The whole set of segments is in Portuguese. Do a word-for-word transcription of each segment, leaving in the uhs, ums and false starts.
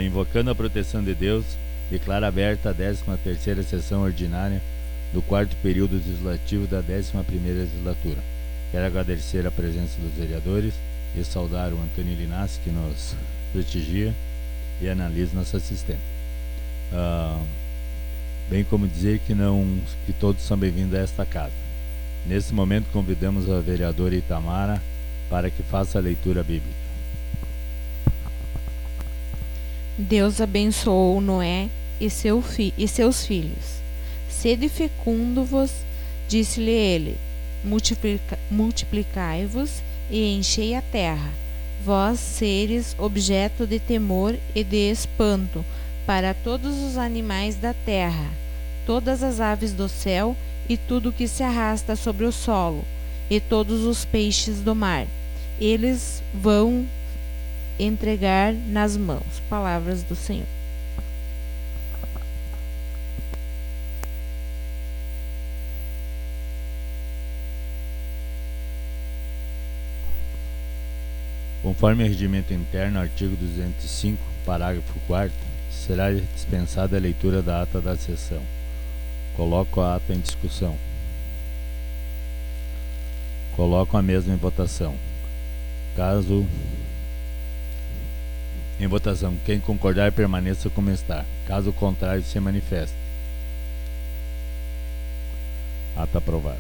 invocando a proteção de Deus, declaro aberta a décima terceira sessão ordinária do quarto período legislativo da décima primeira legislatura. Quero agradecer a presença dos vereadores e saudar o Antônio Linassi, que nos prestigia, e a Annalise, nossa assistente. Uh, bem como dizer que, não, que todos são bem-vindos a esta casa. Nesse momento, convidamos a vereadora Itamara para que faça a leitura bíblica. Deus abençoou Noé e, seu fi e seus filhos. Sede fecundo-vos, disse-lhe ele, multiplica multiplicai-vos e enchei a terra. Vós seres objeto de temor e de espanto para todos os animais da terra, todas as aves do céu e tudo que se arrasta sobre o solo, e todos os peixes do mar. Eles vão entregar nas mãos. Palavras do Senhor. Conforme o regimento interno, artigo duzentos e cinco, parágrafo quarto, será dispensada a leitura da ata da sessão. Coloco a ata em discussão. Coloco a mesma em votação. Caso em votação, quem concordar permaneça como está. Caso contrário, se manifeste. Ata aprovada.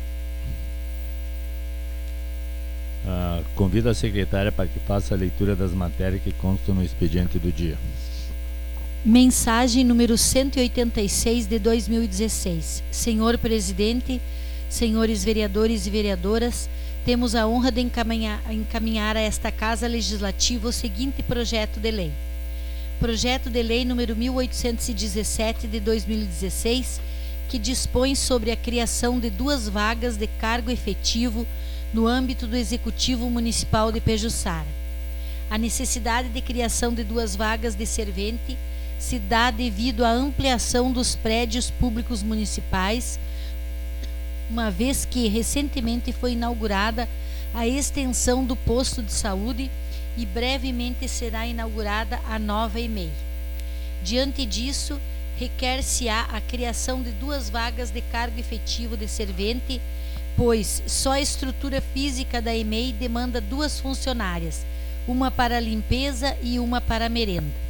Uh, convido a secretária para que faça a leitura das matérias que constam no expediente do dia. Mensagem número cento e oitenta e seis de dois mil e dezesseis. Senhor Presidente, senhores vereadores e vereadoras, temos a honra de encaminhar, encaminhar a esta Casa Legislativa o seguinte projeto de lei. Projeto de lei número mil oitocentos e dezessete de dois mil e dezesseis, que dispõe sobre a criação de duas vagas de cargo efetivo no âmbito do Executivo Municipal de Pejuçara. A necessidade de criação de duas vagas de servente se dá devido à ampliação dos prédios públicos municipais, uma vez que recentemente foi inaugurada a extensão do posto de saúde e brevemente será inaugurada a nova E M E I. Diante disso, requer-se-á a criação de duas vagas de cargo efetivo de servente, pois só a estrutura física da E M E I demanda duas funcionárias, uma para a limpeza e uma para a merenda.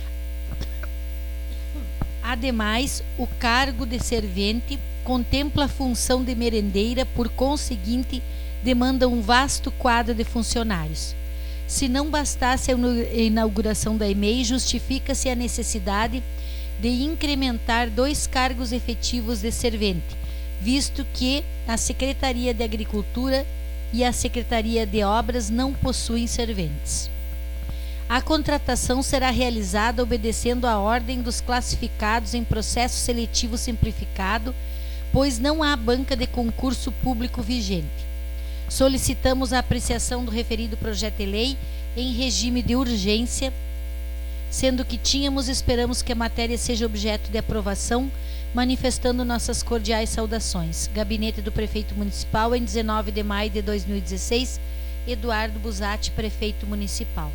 Ademais, o cargo de servente contempla a função de merendeira, por conseguinte, demanda um vasto quadro de funcionários. Se não bastasse a inauguração da E M E I, justifica-se a necessidade de incrementar dois cargos efetivos de servente, visto que a Secretaria de Agricultura e a Secretaria de Obras não possuem serventes. A contratação será realizada obedecendo à ordem dos classificados em processo seletivo simplificado, pois não há banca de concurso público vigente. Solicitamos a apreciação do referido projeto de lei em regime de urgência, sendo que tínhamos e esperamos que a matéria seja objeto de aprovação, manifestando nossas cordiais saudações. Gabinete do Prefeito Municipal, em dezenove de maio de dois mil e dezesseis, Eduardo Busatti, Prefeito Municipal.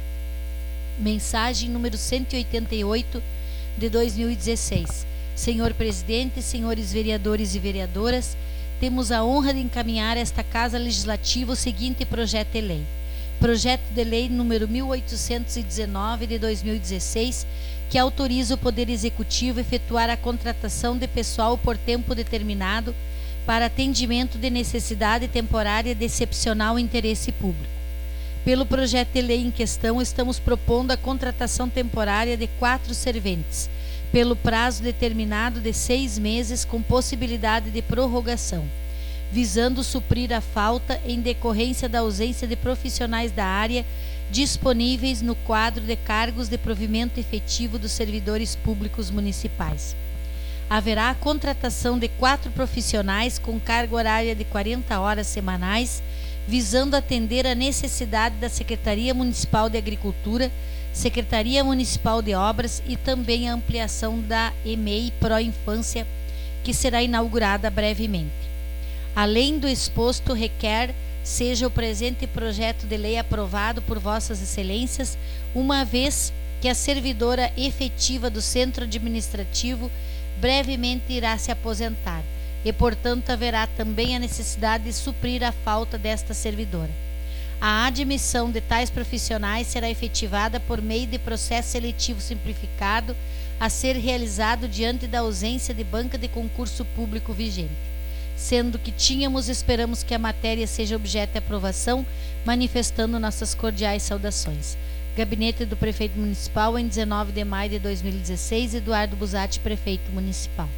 Mensagem número cento e oitenta e oito de dois mil e dezesseis. Senhor Presidente, senhores vereadores e vereadoras, temos a honra de encaminhar a esta Casa Legislativa o seguinte projeto de lei. Projeto de lei número mil oitocentos e dezenove de dois mil e dezesseis, que autoriza o Poder Executivo a efetuar a contratação de pessoal por tempo determinado para atendimento de necessidade temporária de excepcional interesse público. Pelo projeto de lei em questão, estamos propondo a contratação temporária de quatro serventes, pelo prazo determinado de seis meses com possibilidade de prorrogação, visando suprir a falta em decorrência da ausência de profissionais da área disponíveis no quadro de cargos de provimento efetivo dos servidores públicos municipais. Haverá a contratação de quatro profissionais com carga horária de quarenta horas semanais, visando atender a necessidade da Secretaria Municipal de Agricultura, Secretaria Municipal de Obras e também a ampliação da E M E I Pro Infância, que será inaugurada brevemente. Além do exposto, requer seja o presente projeto de lei aprovado por Vossas Excelências, uma vez que a servidora efetiva do centro administrativo brevemente irá se aposentar e, portanto, haverá também a necessidade de suprir a falta desta servidora. A admissão de tais profissionais será efetivada por meio de processo seletivo simplificado a ser realizado diante da ausência de banca de concurso público vigente. Sendo que tínhamos, esperamos que a matéria seja objeto de aprovação, manifestando nossas cordiais saudações. Gabinete do Prefeito Municipal, em dezenove de maio de dois mil e dezesseis, Eduardo Busatti, Prefeito Municipal.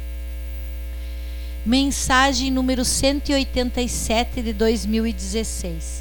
Mensagem número cento e oitenta e sete de dois mil e dezesseis.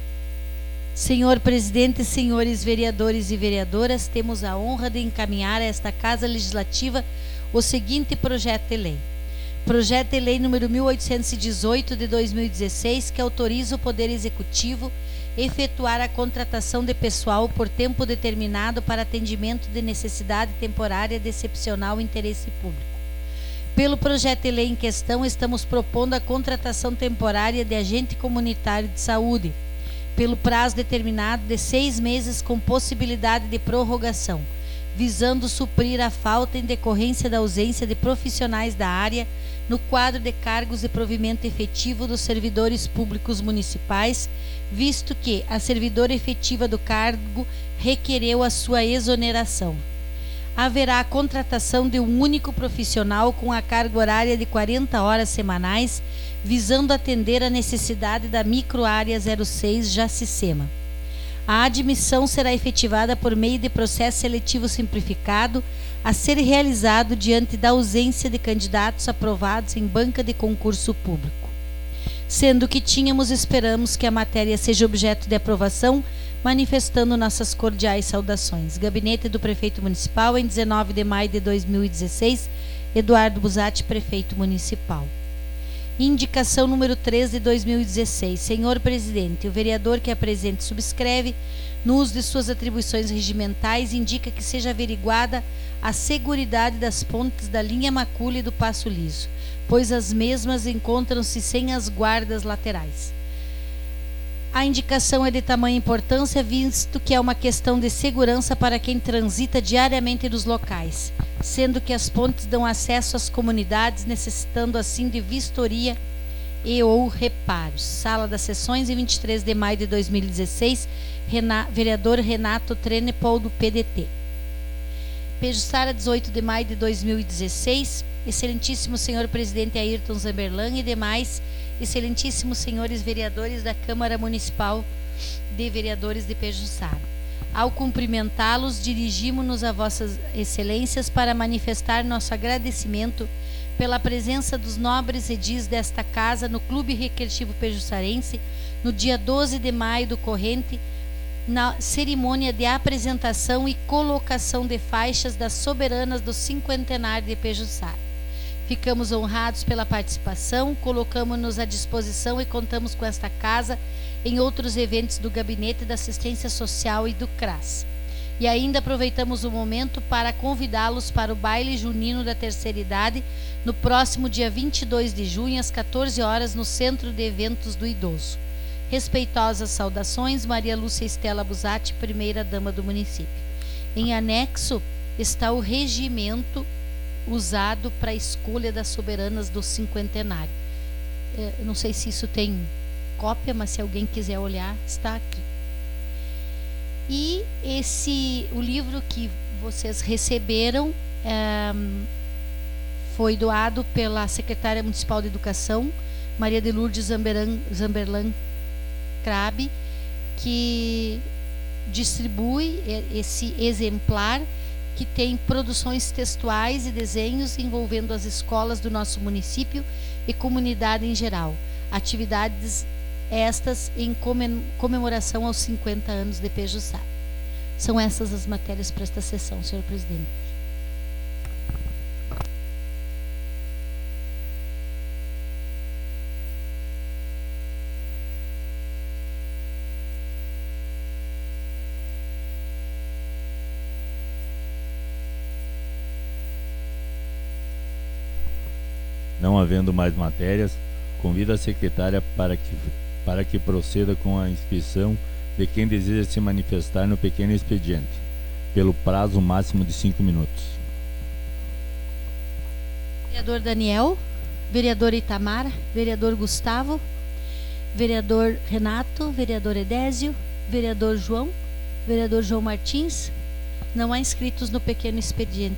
Senhor Presidente, senhores vereadores e vereadoras, temos a honra de encaminhar a esta Casa Legislativa o seguinte projeto de lei. Projeto de lei número mil oitocentos e dezoito de dois mil e dezesseis, que autoriza o Poder Executivo efetuar a contratação de pessoal por tempo determinado para atendimento de necessidade temporária de excepcional interesse público. Pelo projeto de lei em questão, estamos propondo a contratação temporária de agente comunitário de saúde, pelo prazo determinado de seis meses com possibilidade de prorrogação, visando suprir a falta em decorrência da ausência de profissionais da área no quadro de cargos de provimento efetivo dos servidores públicos municipais, visto que a servidora efetiva do cargo requereu a sua exoneração. Haverá a contratação de um único profissional com a carga horária de quarenta horas semanais, visando atender a necessidade da microárea zero seis Jacicema. A admissão será efetivada por meio de processo seletivo simplificado a ser realizado diante da ausência de candidatos aprovados em banca de concurso público. Sendo que tínhamos, esperamos que a matéria seja objeto de aprovação, manifestando nossas cordiais saudações. Gabinete do Prefeito Municipal, em dezenove de maio de dois mil e dezesseis, Eduardo Busatti, Prefeito Municipal. Indicação número três de dois mil e dezesseis. Senhor Presidente, o vereador que apresente subscreve, no uso de suas atribuições regimentais, indica que seja averiguada a seguridade das pontes da linha Macule e do Passo Liso, pois as mesmas encontram-se sem as guardas laterais. A indicação é de tamanha importância, visto que é uma questão de segurança para quem transita diariamente nos locais, sendo que as pontes dão acesso às comunidades, necessitando assim de vistoria e ou reparos. Sala das Sessões, em vinte e três de maio de dois mil e dezesseis, Renato, vereador Renato Trenepol, do P D T. Pejuçara, dezoito de maio de dois mil e dezesseis, excelentíssimo senhor presidente Ayrton Zamberlan e demais excelentíssimos senhores vereadores da Câmara Municipal de Vereadores de Pejuçara. Ao cumprimentá-los, dirigimos-nos a vossas excelências para manifestar nosso agradecimento pela presença dos nobres edis desta casa no Clube Recreativo Pejuçarense no dia doze de maio do corrente, na cerimônia de apresentação e colocação de faixas das soberanas do cinquentenário de Pejuçara. Ficamos honrados pela participação, colocamos-nos à disposição e contamos com esta casa em outros eventos do Gabinete da Assistência Social e do C R A S. E ainda aproveitamos o momento para convidá-los para o baile junino da terceira idade no próximo dia vinte e dois de junho, às quatorze horas, no Centro de Eventos do Idoso. Respeitosas saudações, Maria Lúcia Estela Busatti, primeira-dama do município. Em anexo está o regimento usado para a escolha das soberanas do cinquentenário. É, não sei se isso tem cópia, mas se alguém quiser olhar, está aqui. E esse, o livro que vocês receberam é, foi doado pela secretária municipal de Educação, Maria de Lourdes Zamberlan, Zamberlan Crabe, que distribui esse exemplar que tem produções textuais e desenhos envolvendo as escolas do nosso município e comunidade em geral. Atividades estas em comemoração aos cinquenta anos de Pejuçara. São essas as matérias para esta sessão, senhor presidente. Não havendo mais matérias, convido a secretária para que, para que proceda com a inscrição de quem deseja se manifestar no pequeno expediente. pelo prazo máximo de cinco minutos. Vereador Daniel, vereador Itamar, vereador Gustavo, vereador Renato, vereador Edésio, vereador João, vereador João Martins. Não há inscritos no pequeno expediente.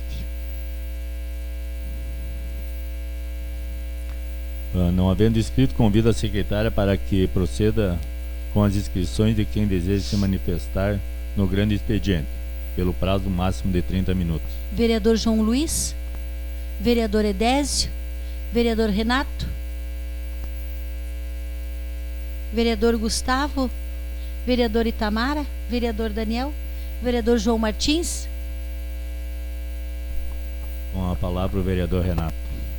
Uh, não havendo inscrito, convido a secretária para que proceda com as inscrições de quem deseja se manifestar no grande expediente, pelo prazo máximo de trinta minutos. Vereador João Luiz, vereador Edésio, vereador Renato, vereador Gustavo, vereador Itamara, vereador Daniel, vereador João Martins. Com a palavra o vereador Renato.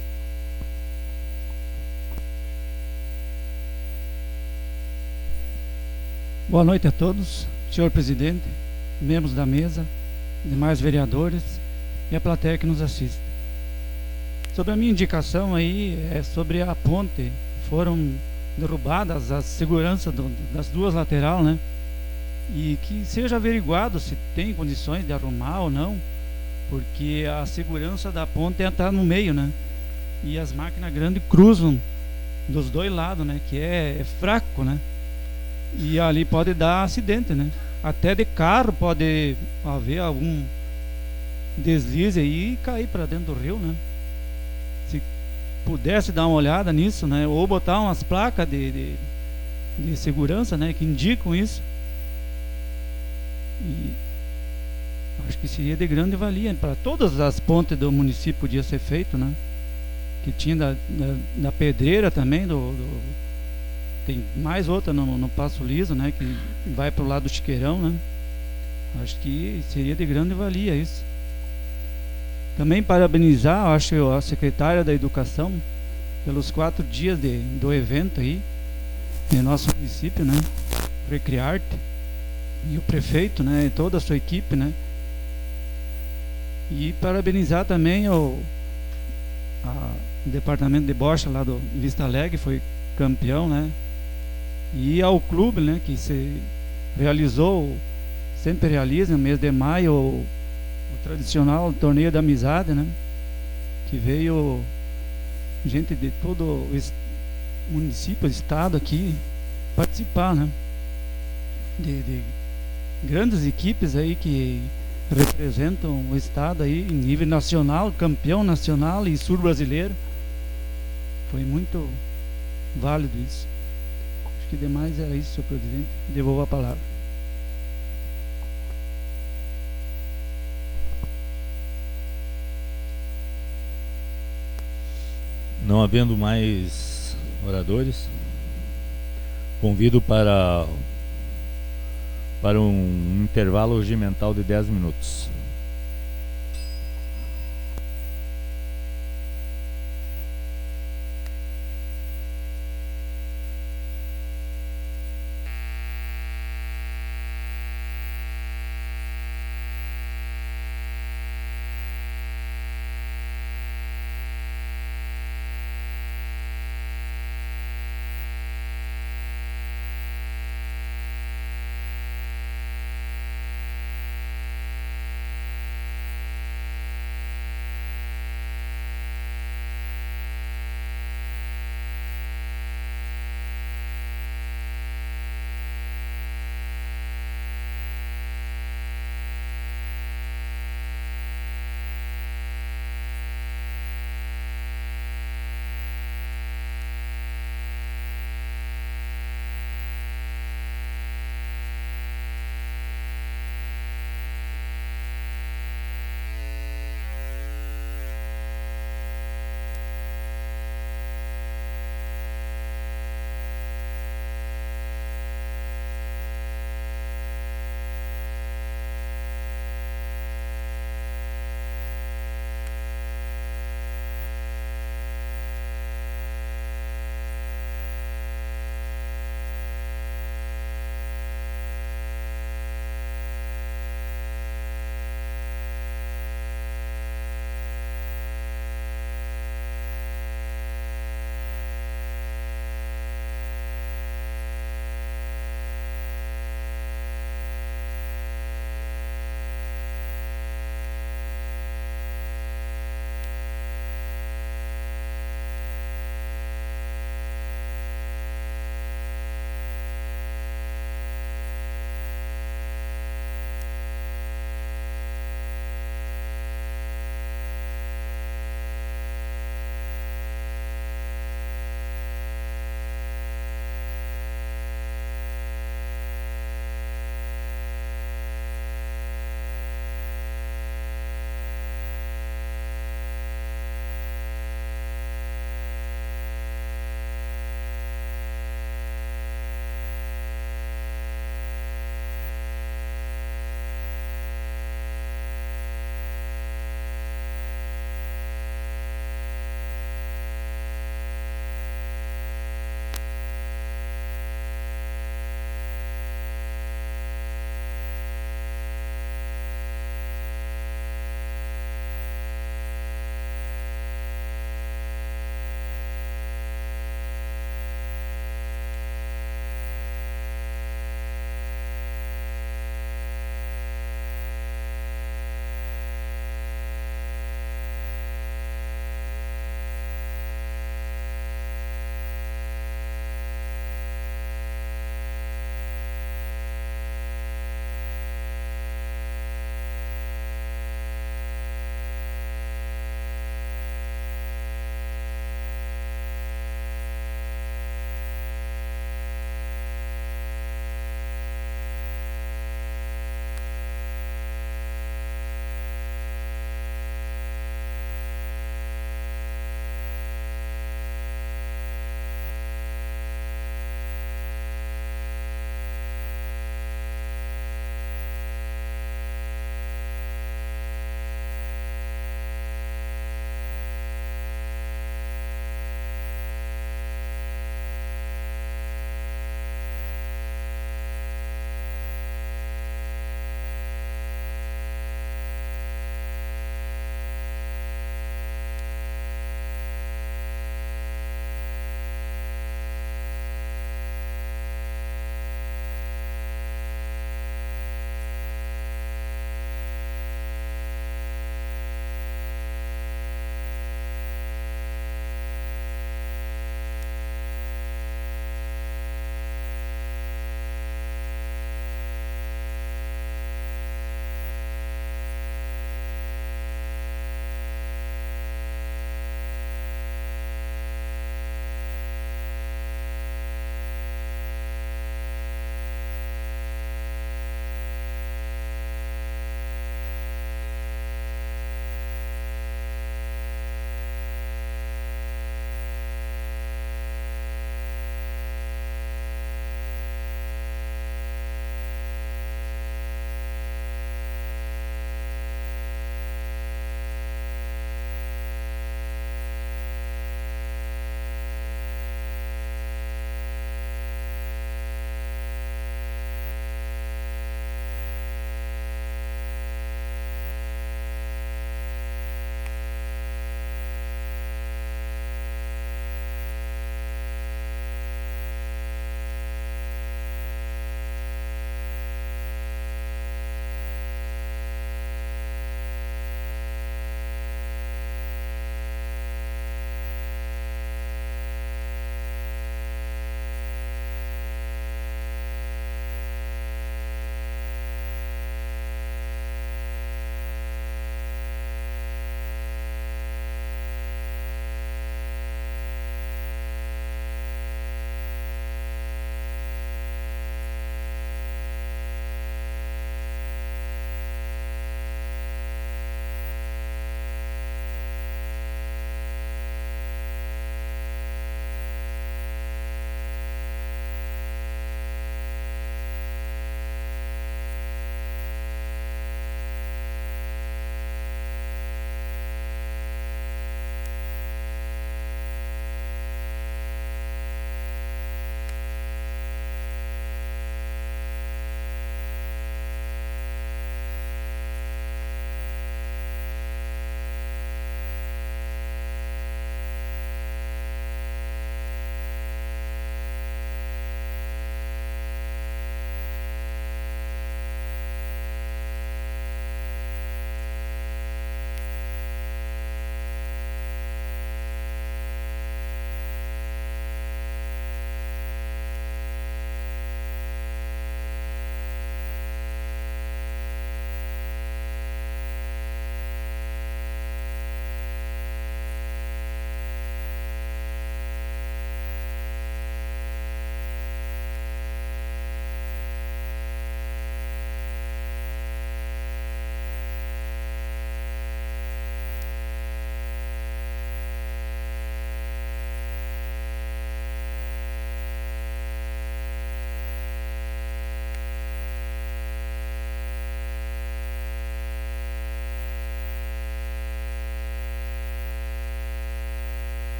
Boa noite a todos, senhor presidente, membros da mesa, demais vereadores e a plateia que nos assiste. Sobre a minha indicação aí, é sobre a ponte. Foram derrubadas as seguranças do, das duas laterais, né? E que seja averiguado se tem condições de arrumar ou não, porque a segurança da ponte está no meio, né? E as máquinas grandes cruzam dos dois lados, né? Que é, é fraco, né? E ali pode dar acidente, né? Até de carro pode haver algum deslize aí e cair para dentro do rio, né? Se pudesse dar uma olhada nisso, né? Ou botar umas placas de, de, de segurança, né? Que indicam isso. E acho que seria de grande valia para todas as pontes do município, podia ser feito, né? Que tinha da, da, da Pedreira também, do, do, tem mais outra no, no Passo Liso, né? Que vai para o lado do Chiqueirão, né? Acho que seria de grande valia isso. Também parabenizar, acho, a secretária da Educação pelos quatro dias de, do evento aí em nosso município, né? Recriarte. E o prefeito, né? E toda a sua equipe, né? E parabenizar também o, a, o departamento de bocha lá do Vista Alegre, foi campeão, né? E ao clube, né? Que se realizou, sempre realiza no mês de maio o, o tradicional torneio da amizade, né? Que veio gente de todo o est município, estado aqui participar, né? De, de grandes equipes aí que representam o estado aí em nível nacional, campeão nacional e sul brasileiro. Foi muito válido isso. Acho que demais era isso, senhor presidente. Devolvo a palavra. Não havendo mais oradores, convido para para um intervalo regimental de dez minutos.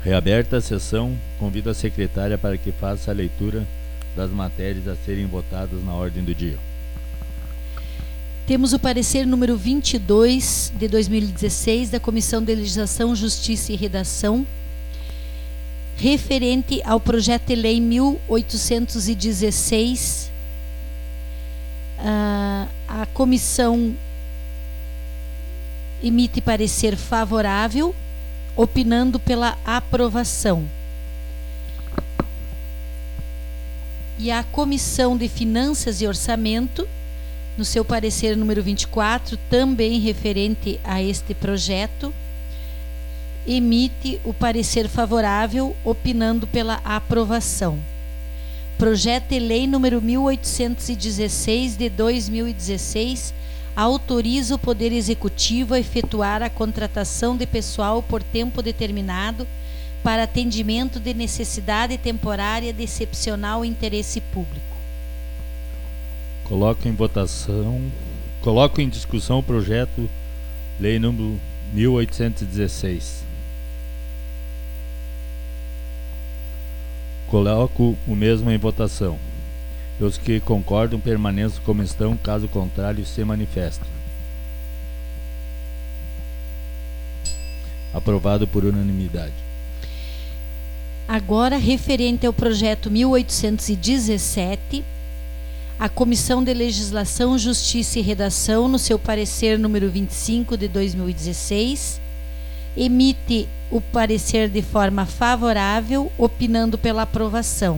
Reaberta a sessão, convido a secretária para que faça a leitura das matérias a serem votadas na ordem do dia. Temos o parecer número vinte e dois de dois mil e dezesseis da Comissão de Legislação, Justiça e Redação, referente ao projeto de lei mil oitocentos e dezesseis. Uh, a comissão emite parecer favorável, opinando pela aprovação. E a Comissão de Finanças e Orçamento, no seu parecer número vinte e quatro, também referente a este projeto, emite o parecer favorável, opinando pela aprovação. Projeto de lei número mil oitocentos e dezesseis de dois mil e dezesseis autoriza o Poder Executivo a efetuar a contratação de pessoal por tempo determinado para atendimento de necessidade temporária de excepcional interesse público. Coloco em votação, coloco em discussão o projeto lei número mil oitocentos e dezesseis. Coloco o mesmo em votação. Os que concordam permaneçam como estão, caso contrário se manifestem. Aprovado por unanimidade. Agora, referente ao projeto mil oitocentos e dezessete, a Comissão de Legislação, Justiça e Redação, no seu parecer número vinte e cinco de dois mil e dezesseis, emite o parecer de forma favorável, opinando pela aprovação.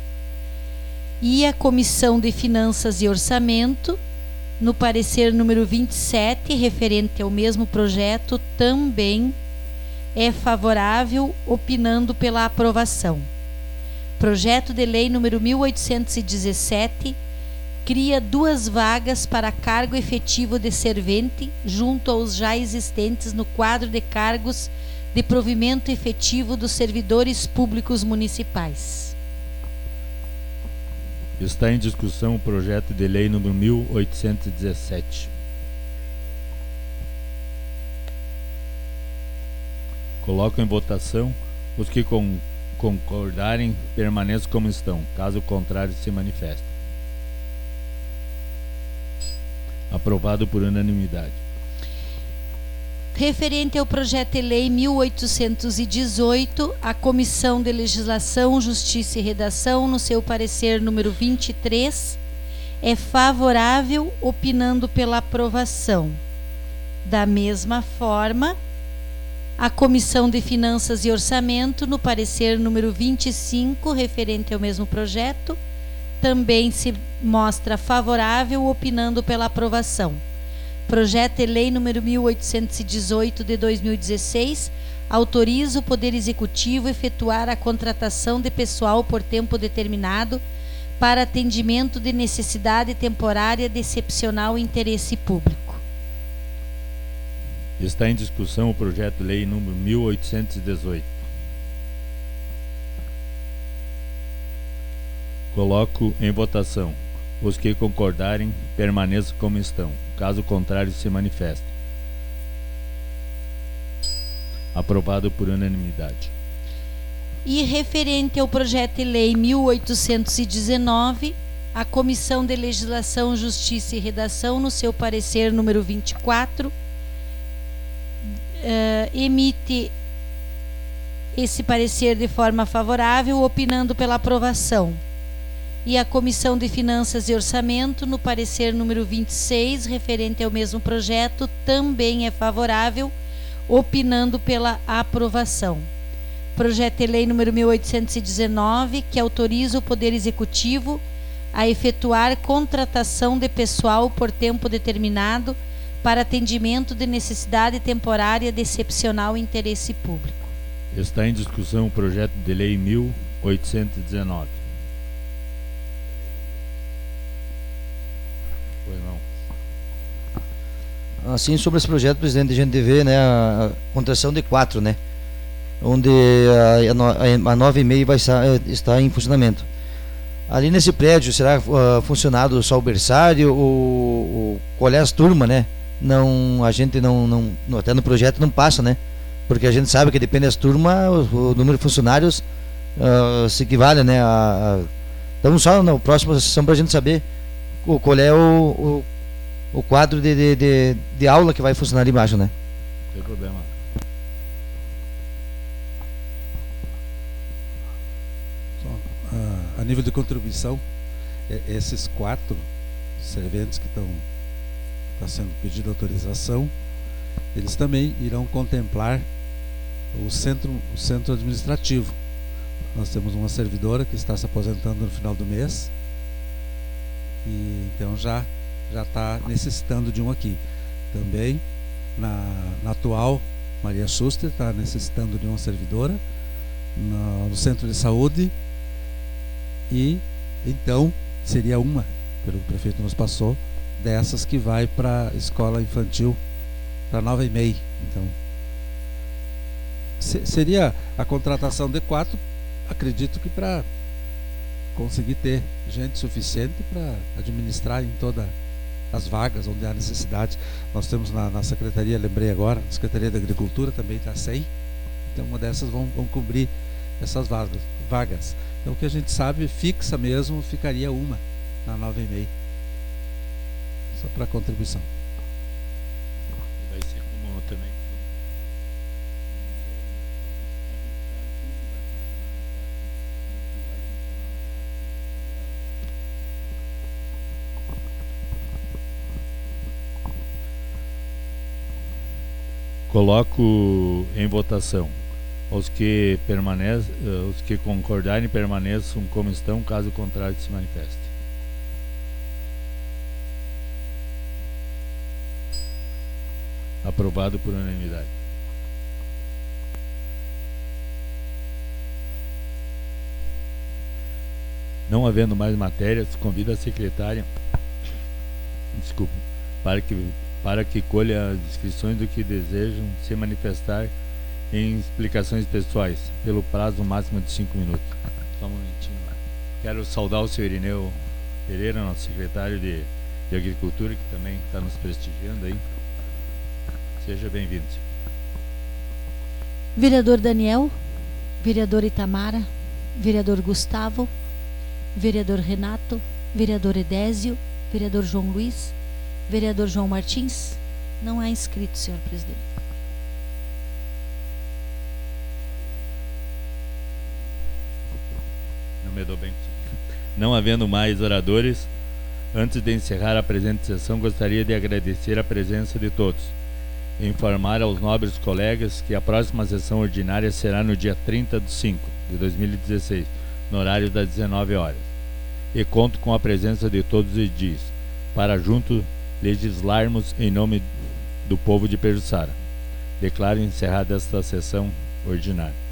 E a Comissão de Finanças e Orçamento, no parecer número vinte e sete, referente ao mesmo projeto, também é favorável, opinando pela aprovação. Projeto de lei número mil oitocentos e dezessete cria duas vagas para cargo efetivo de servente junto aos já existentes no quadro de cargos de provimento efetivo dos servidores públicos municipais. Está em discussão o projeto de lei número mil oitocentos e dezessete. Coloco em votação. Os que con concordarem permaneçam como estão, caso contrário se manifestem. Aprovado por unanimidade. Referente ao projeto de lei mil oitocentos e dezoito, a Comissão de Legislação, Justiça e Redação, no seu parecer número vinte e três, é favorável, opinando pela aprovação. Da mesma forma, a Comissão de Finanças e Orçamento, no parecer número vinte e cinco, referente ao mesmo projeto, também se mostra favorável, opinando pela aprovação. Projeto de lei número mil oitocentos e dezoito de dois mil e dezesseis autoriza o Poder Executivo a efetuar a contratação de pessoal por tempo determinado para atendimento de necessidade temporária de excepcional interesse público. Está em discussão o projeto de lei número mil oitocentos e dezoito. Coloco em votação. Os que concordarem permaneçam como estão, caso contrário se manifestem. Aprovado por unanimidade. E referente ao projeto de lei mil oitocentos e dezenove, a Comissão de Legislação, Justiça e Redação, no seu parecer número vinte e quatro, uh, emite esse parecer de forma favorável, opinando pela aprovação. E a Comissão de Finanças e Orçamento, no parecer número vinte e seis, referente ao mesmo projeto, também é favorável, opinando pela aprovação. Projeto de lei número mil oitocentos e dezenove, que autoriza o Poder Executivo a efetuar contratação de pessoal por tempo determinado para atendimento de necessidade temporária de excepcional interesse público. Está em discussão o projeto de lei mil oitocentos e dezenove. Pois não. Assim, sobre esse projeto, presidente, a gente vê, né, a contratação de quatro, né, onde a, a nove e meia vai estar, está em funcionamento. Ali nesse prédio, será uh, funcionado só o berçário, ou, ou qual é as turmas, né? Não, a gente não, não, até no projeto não passa, né, porque a gente sabe que depende das turmas, o, o número de funcionários uh, se equivale, né? A, a, então só na próxima sessão para a gente saber o, qual é o, o, o quadro de, de, de, de aula que vai funcionar ali embaixo, né? Não tem problema. Só, uh, a nível de contribuição, esses quatro serventes que estão tá sendo pedida autorização, eles também irão contemplar o centro, o centro administrativo. Nós temos uma servidora que está se aposentando no final do mês e então já já está necessitando de um aqui. Também na, na atual Maria Schuster está necessitando de uma servidora no, no centro de saúde, e então seria uma, pelo que o prefeito nos passou, dessas que vai para a escola infantil, para nove e meia. Então, se, seria a contratação de quatro, acredito que para conseguir ter gente suficiente para administrar em todas as vagas onde há necessidade. Nós temos na, na Secretaria, lembrei agora, na Secretaria da Agricultura também está cem, então uma dessas vão, vão cobrir essas vagas, vagas. Então o que a gente sabe, fixa mesmo, ficaria uma na nove e meia. Só para contribuição. Vai ser como também. Coloco em votação. Os que permanecem, os que concordarem permaneçam como estão, caso contrário se manifeste. Aprovado por unanimidade. Não havendo mais matérias, convido a secretária, desculpe, para que, para que colha as inscrições do que desejam se manifestar em explicações pessoais, pelo prazo máximo de cinco minutos. Só um momentinho lá. Quero saudar o senhor Irineu Pereira, nosso secretário de, de Agricultura, que também está nos prestigiando aí. Seja bem-vindo. Vereador Daniel, vereador Itamara, vereador Gustavo, vereador Renato, vereador Edésio, vereador João Luiz, vereador João Martins. Não há inscrito, senhor presidente. Não me dou bem. Não havendo mais oradores, antes de encerrar a presente sessão, gostaria de agradecer a presença de todos. Informar aos nobres colegas que a próxima sessão ordinária será no dia trinta de cinco de dois mil e dezesseis, no horário das dezenove horas. E conto com a presença de todos os dias, para juntos legislarmos em nome do povo de Pejuçara. Declaro encerrada esta sessão ordinária.